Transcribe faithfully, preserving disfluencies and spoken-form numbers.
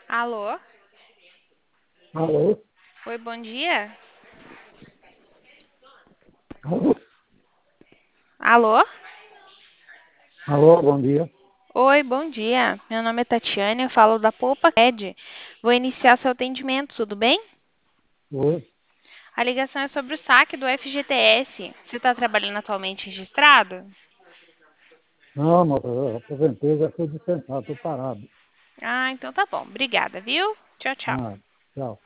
Alô? Alô? Oi, bom dia. Alô? Alô? Alô, bom dia. Oi, bom dia. Meu nome é Tatiane, eu falo da Poupa Cred. Vou iniciar seu atendimento, tudo bem? Oi. A ligação é sobre o saque do F G T S. Você está trabalhando atualmente registrado? Não, moça, eu aposentei, já fui dispensado, estou parado. Ah, então tá bom. Obrigada, viu? Tchau, tchau. Ah, tchau.